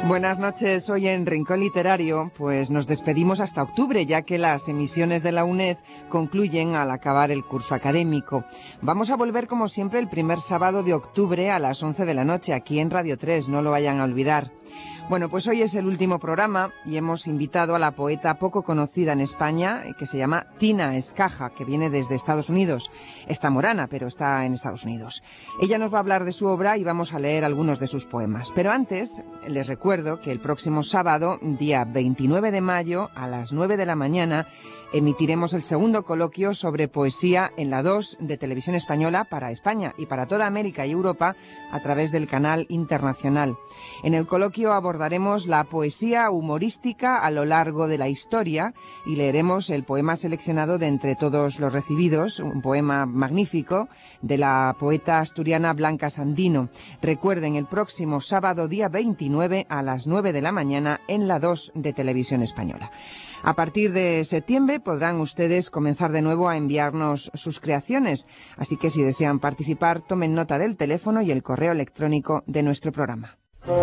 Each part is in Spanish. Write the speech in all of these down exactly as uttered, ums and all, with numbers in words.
Buenas noches. Hoy en Rincón Literario pues nos despedimos hasta octubre, ya que las emisiones de la UNED concluyen al acabar el curso académico. Vamos a volver como siempre el primer sábado de octubre a las once de la noche aquí en Radio tres, no lo vayan a olvidar. Bueno, pues hoy es el último programa y hemos invitado a la poeta poco conocida en España, que se llama Tina Escaja, que viene desde Estados Unidos. Está morana, pero está en Estados Unidos. Ella nos va a hablar de su obra y vamos a leer algunos de sus poemas. Pero antes, les recuerdo que el próximo sábado, día veintinueve de mayo, a las nueve de la mañana, emitiremos el segundo coloquio sobre poesía en la dos de Televisión Española para España y para toda América y Europa a través del canal internacional. En el coloquio abordaremos la poesía humorística a lo largo de la historia y leeremos el poema seleccionado de entre todos los recibidos, un poema magnífico de la poeta asturiana Blanca Sandino. Recuerden, el próximo sábado día veintinueve a las nueve de la mañana en la dos de Televisión Española. A partir de septiembre podrán ustedes comenzar de nuevo a enviarnos sus creaciones, así que si desean participar, tomen nota del teléfono y el correo electrónico de nuestro programa.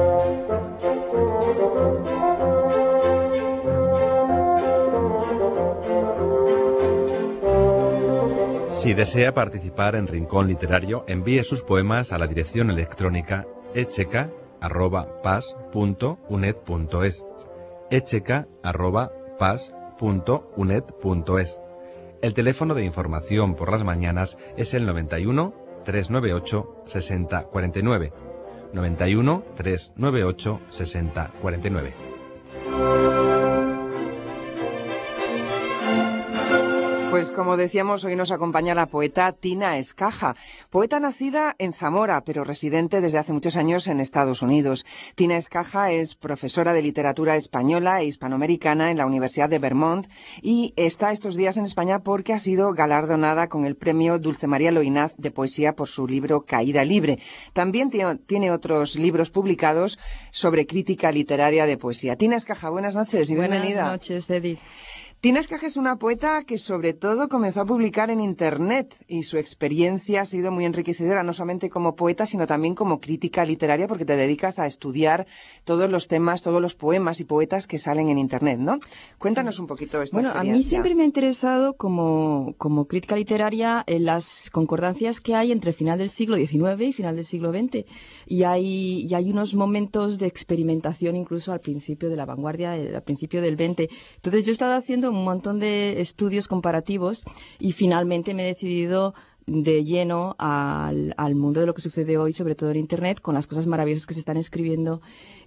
Si desea participar en Rincón Literario, envíe sus poemas a la dirección electrónica echeca arroba pas punto uned punto es. echeca arroba pas punto uned punto es. El teléfono de información por las mañanas es el noventa y uno, trescientos noventa y ocho, sesenta cuarenta y nueve. noventa y uno, trescientos noventa y ocho, sesenta cuarenta y nueve. Pues como decíamos, hoy nos acompaña la poeta Tina Escaja, poeta nacida en Zamora, pero residente desde hace muchos años en Estados Unidos. Tina Escaja es profesora de literatura española e hispanoamericana en la Universidad de Vermont y está estos días en España porque ha sido galardonada con el premio Dulce María Loinaz de poesía por su libro Caída Libre. También tiene otros libros publicados sobre crítica literaria de poesía. Tina Escaja, buenas noches y bienvenida. Buenas noches, Edith. Tina Escaja es una poeta que sobre todo comenzó a publicar en Internet y su experiencia ha sido muy enriquecedora, no solamente como poeta, sino también como crítica literaria, porque te dedicas a estudiar todos los temas, todos los poemas y poetas que salen en Internet, ¿no? Cuéntanos sí. un poquito esta bueno, experiencia. Bueno, a mí siempre me ha interesado como, como crítica literaria eh, las concordancias que hay entre final del siglo diecinueve y final del siglo veinte. Y hay, y hay unos momentos de experimentación incluso al principio de la vanguardia, al principio del veinte. Entonces yo he estado haciendo un montón de estudios comparativos y finalmente me he decidido de lleno al, al mundo de lo que sucede hoy, sobre todo en Internet, con las cosas maravillosas que se están escribiendo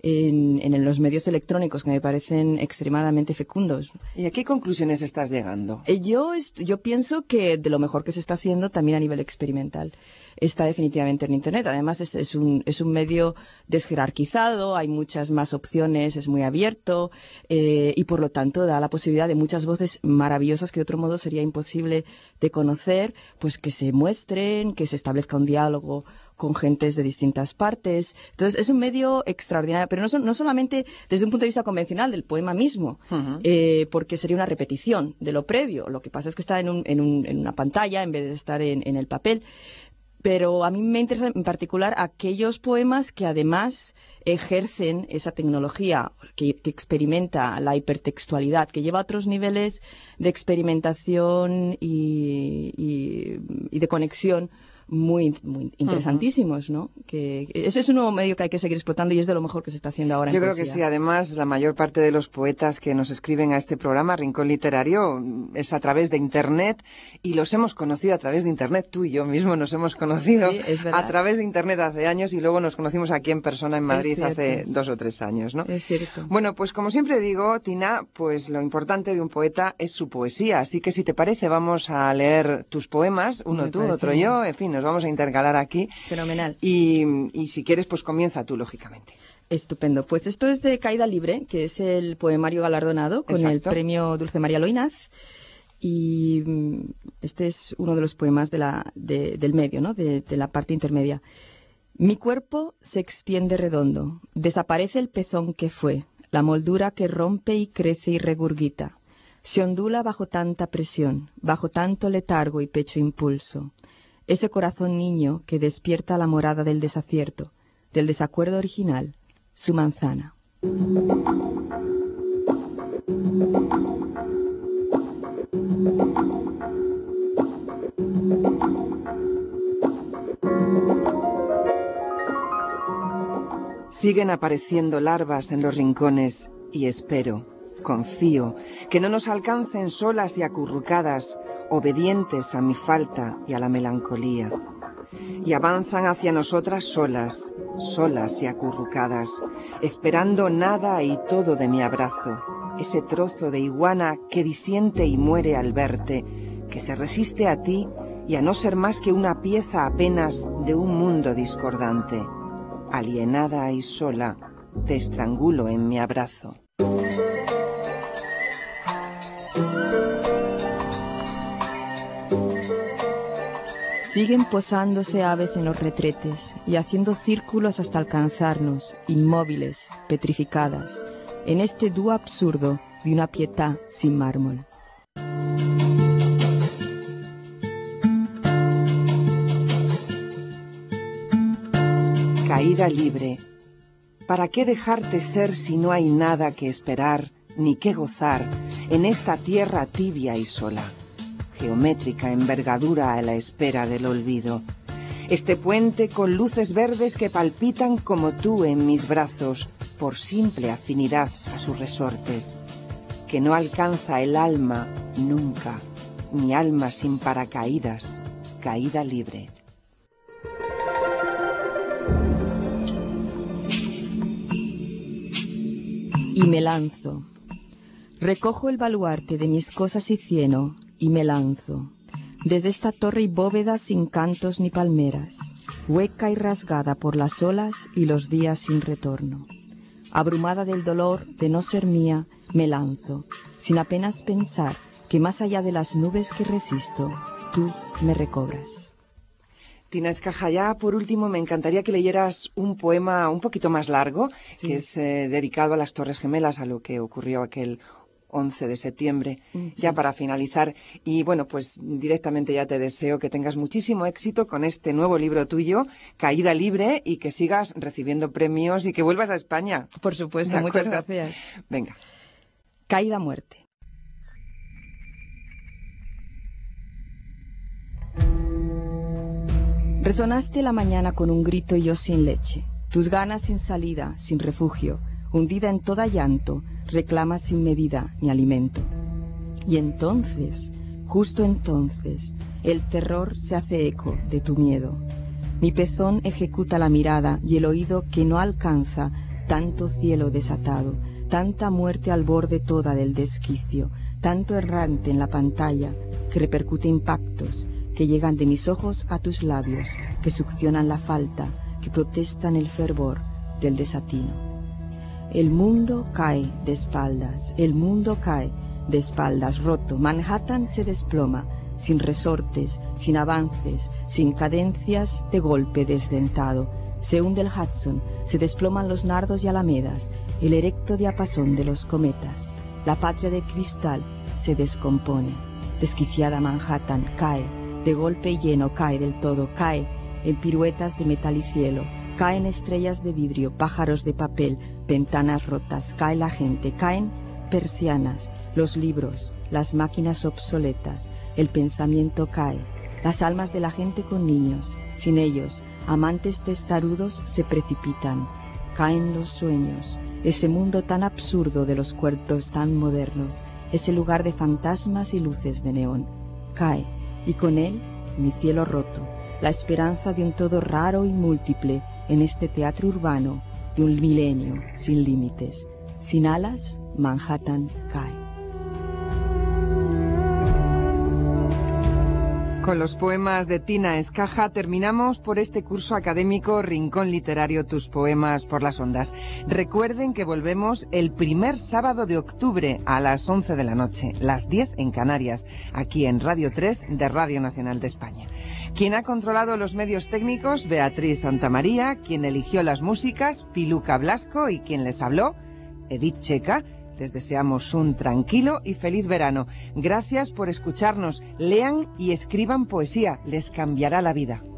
en, en los medios electrónicos, que me parecen extremadamente fecundos. ¿Y a qué conclusiones estás llegando? Yo, yo pienso que de lo mejor que se está haciendo también a nivel experimental está definitivamente en Internet. Además es, es un es un medio desjerarquizado, hay muchas más opciones, es muy abierto eh, y por lo tanto da la posibilidad de muchas voces maravillosas que de otro modo sería imposible de conocer, pues que se muestren, que se establezca un diálogo con gentes de distintas partes. Entonces, es un medio extraordinario, pero no, son, no solamente desde un punto de vista convencional del poema mismo, uh-huh. eh, porque sería una repetición de lo previo. Lo que pasa es que está en, un, en, un, en una pantalla en vez de estar en, en el papel. Pero a mí me interesa en particular aquellos poemas que además ejercen esa tecnología, que, que experimenta la hipertextualidad, que lleva a otros niveles de experimentación y, y, y de conexión muy, muy interesantísimos, ¿no? Que ese es un nuevo medio que hay que seguir explotando y es de lo mejor que se está haciendo ahora en Yo creo poesía. que sí. Además, la mayor parte de los poetas que nos escriben a este programa, Rincón Literario, es a través de Internet y los hemos conocido a través de Internet. Tú y yo mismo nos hemos conocido sí, es verdad. a través de Internet hace años y luego nos conocimos aquí en persona en Madrid hace dos o tres años, ¿no? Es cierto. Bueno, pues como siempre digo, Tina, pues lo importante de un poeta es su poesía. Así que si te parece, vamos a leer tus poemas, uno Me tú, parece otro bien. yo, en fin, nos vamos a intercalar aquí. Fenomenal. Y, y si quieres, pues comienza tú, lógicamente. Estupendo. Pues esto es de Caída Libre, que es el poemario galardonado con Exacto. el premio Dulce María Loinaz. Y este es uno de los poemas de la, de, del medio, ¿no? De, de la parte intermedia. Mi cuerpo se extiende redondo. Desaparece el pezón que fue, la moldura que rompe y crece y regurgita. Se ondula bajo tanta presión, bajo tanto letargo y pecho impulso. Ese corazón niño que despierta la morada del desacierto, del desacuerdo original, su manzana. Siguen apareciendo larvas en los rincones y espero, confío, que no nos alcancen solas y acurrucadas, obedientes a mi falta y a la melancolía. Y avanzan hacia nosotras solas, solas y acurrucadas, esperando nada y todo de mi abrazo, ese trozo de iguana que disiente y muere al verte, que se resiste a ti y a no ser más que una pieza apenas de un mundo discordante. Alienada y sola, te estrangulo en mi abrazo. Siguen posándose aves en los retretes y haciendo círculos hasta alcanzarnos, inmóviles, petrificadas, en este dúo absurdo de una pietà sin mármol. Caída libre. ¿Para qué dejarte ser si no hay nada que esperar ni que gozar en esta tierra tibia y sola? Geométrica envergadura a la espera del olvido. Este puente con luces verdes que palpitan como tú en mis brazos, por simple afinidad a sus resortes. Que no alcanza el alma nunca, mi alma sin paracaídas, caída libre. Y me lanzo. Recojo el baluarte de mis cosas y cieno, y me lanzo. Desde esta torre y bóveda sin cantos ni palmeras, hueca y rasgada por las olas y los días sin retorno. Abrumada del dolor de no ser mía, me lanzo, sin apenas pensar que más allá de las nubes que resisto, tú me recobras. Tina Escajayá, por último, me encantaría que leyeras un poema un poquito más largo, sí, que es eh, dedicado a las Torres Gemelas, a lo que ocurrió aquel once de septiembre, sí, ya para finalizar. Y bueno, pues directamente ya te deseo que tengas muchísimo éxito con este nuevo libro tuyo, Caída Libre, y que sigas recibiendo premios y que vuelvas a España. Por supuesto, muchas gracias. Venga. Caída muerte. Resonaste la mañana con un grito y yo sin leche, tus ganas sin salida, sin refugio, hundida en toda llanto, reclamas sin medida ni alimento. Y entonces, justo entonces, el terror se hace eco de tu miedo. Mi pezón ejecuta la mirada y el oído que no alcanza tanto cielo desatado, tanta muerte al borde toda del desquicio, tanto errante en la pantalla que repercute impactos que llegan de mis ojos a tus labios, que succionan la falta, que protestan el fervor del desatino. El mundo cae de espaldas, el mundo cae de espaldas, roto. Manhattan se desploma, sin resortes, sin avances, sin cadencias de golpe desdentado. Se hunde el Hudson, se desploman los nardos y alamedas, el erecto diapasón de los cometas. La patria de cristal se descompone. Desquiciada Manhattan cae, de golpe y lleno cae del todo, cae en piruetas de metal y cielo, caen estrellas de vidrio, pájaros de papel, ventanas rotas, cae la gente, caen persianas, los libros, las máquinas obsoletas, el pensamiento cae, las almas de la gente con niños, sin ellos, amantes testarudos se precipitan, caen los sueños, ese mundo tan absurdo de los cuerpos tan modernos, ese lugar de fantasmas y luces de neón, cae, y con él mi cielo roto, la esperanza de un todo raro y múltiple en este teatro urbano de un milenio sin límites. Sin alas, Manhattan cae. Con los poemas de Tina Escaja terminamos por este curso académico Rincón Literario, tus poemas por las ondas. Recuerden que volvemos el primer sábado de octubre a las once de la noche, las diez en Canarias, aquí en Radio tres de Radio Nacional de España. Quien ha controlado los medios técnicos, Beatriz Santamaría, quien eligió las músicas, Piluca Blasco, y quien les habló, Edith Checa. Les deseamos un tranquilo y feliz verano. Gracias por escucharnos. Lean y escriban poesía. Les cambiará la vida.